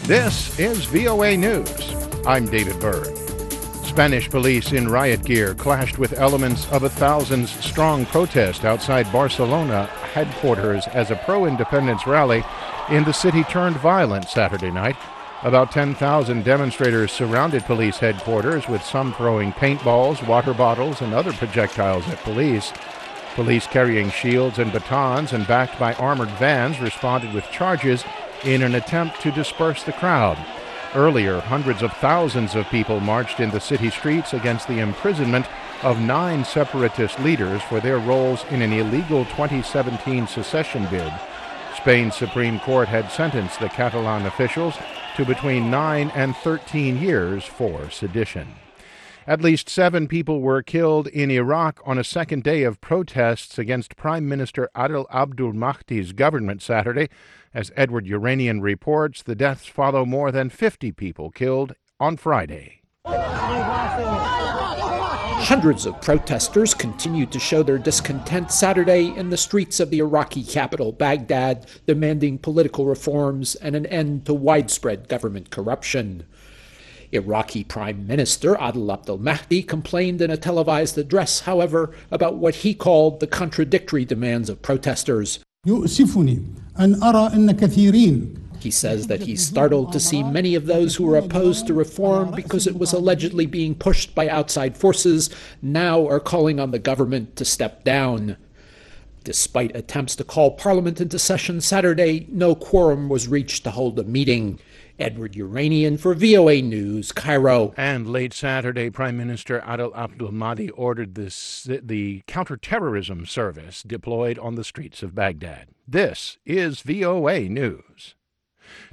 This is VOA News. I'm David Byrd. Spanish police in riot gear clashed with elements of a thousands-strong protest outside Barcelona headquarters as a pro-independence rally in the city turned violent Saturday night. About 10,000 demonstrators surrounded police headquarters, with some throwing paintballs, water bottles, and other projectiles at police. Police carrying shields and batons and backed by armored vans responded with charges in an attempt to disperse the crowd. Earlier, hundreds of thousands of people marched in the city streets against the imprisonment of 9 separatist leaders for their roles in an illegal 2017 secession bid. Spain's Supreme Court had sentenced the Catalan officials to between 9 and 13 years for sedition. At least 7 people were killed in Iraq on a second day of protests against Prime Minister Adel Abdul Mahdi's government Saturday. As Edward Uranian reports, the deaths follow more than 50 people killed on Friday. Hundreds of protesters continued to show their discontent Saturday in the streets of the Iraqi capital, Baghdad, demanding political reforms and an end to widespread government corruption. Iraqi Prime Minister Adel Abdul Mahdi complained in a televised address, however, about what he called the contradictory demands of protesters. He says that he's startled to see many of those who were opposed to reform because it was allegedly being pushed by outside forces now are calling on the government to step down. Despite attempts to call Parliament into session Saturday, no quorum was reached to hold a meeting. Edward Uranian for VOA News, Cairo. And late Saturday, Prime Minister Adel Abdul Mahdi ordered the counterterrorism service deployed on the streets of Baghdad. This is VOA News.